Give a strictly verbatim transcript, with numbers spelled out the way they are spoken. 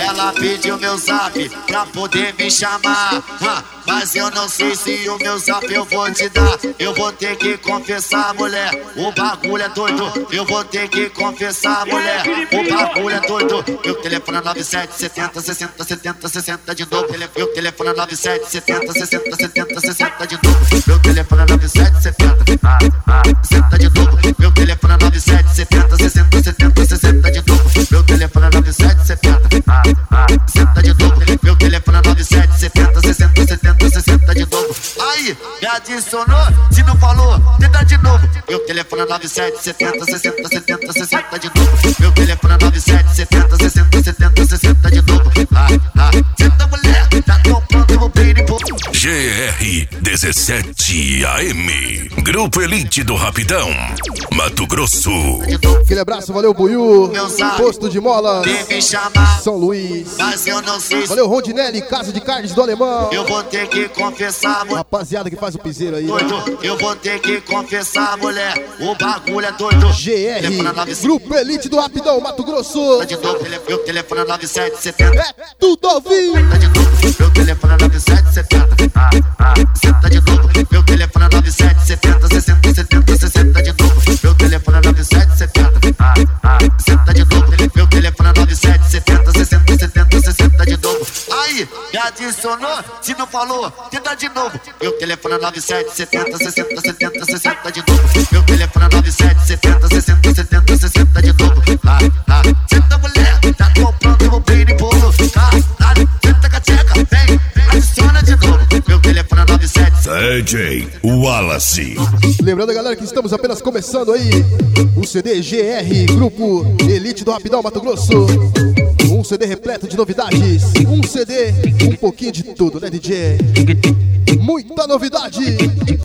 Ela pediu meu zap pra poder me chamar, ah, mas eu não sei se o meu zap eu vou te dar. Eu vou ter que confessar, mulher, o bagulho é doido. Eu vou ter que confessar, mulher, o bagulho é doido. Meu telefone é nove sete setenta sessenta setenta sessenta de novo. Meu telefone é nove sete setenta sessenta setenta sessenta de novo. Meu telefone é nove sete setenta sessenta de novo. Meu telefone é nove sete setenta sessenta setenta sessenta de novo. Meu telefone é nove sete setenta sessenta de novo. Meu telefone é nove sete setenta sessenta setenta sessenta de novo. Aí, me adicionou, se não falou, tenta de novo. Meu telefone é nove sete setenta sessenta setenta sessenta de novo. Meu telefone é nove sete setenta sessenta setenta sessenta de novo. Ah, ah, senta mulher, tá tão pronto, vou bem de G R dezessete A M, Grupo Elite do Rapidão, Mato Grosso. Aquele abraço, valeu Buiú, Posto de Mola, São Luís. Mas eu não sei. Valeu Rondinelli, Casa de Carnes do Alemão. Eu vou ter que confessar, mulher. Rapaziada que faz o piseiro aí. Doido. Eu vou ter que confessar, mulher, o bagulho é doido. G R, Grupo Elite do Rapidão, Mato Grosso. De novo, meu telefone é nove sete setenta. É tudo ao vivo. De novo, meu telefone é nove sete setenta. Senta de novo, meu telefone é nove sete setenta sessenta setenta sessenta de novo. Meu telefone é nove sete setenta. Senta de novo, meu telefone é nove sete setenta sessenta setenta sessenta de novo. Aí, me adicionou, se não falou, tenta de novo. Meu telefone é nove sete setenta sessenta setenta sessenta de novo. Meu telefone é nove sete setenta sessenta setenta sessenta de novo. Ah, ah, senta mulher, tá tão pronto, vou bem de bolo. Ah, ah, senta cateca, vem, adiciona de novo. Meu telefone é nove sete D J Wallace. Lembrando, galera, que estamos apenas começando aí o C D G R, Grupo Elite do Rapidão, Mato Grosso. Um C D repleto de novidades. Um C D, um pouquinho de tudo, né, D J? Muita novidade.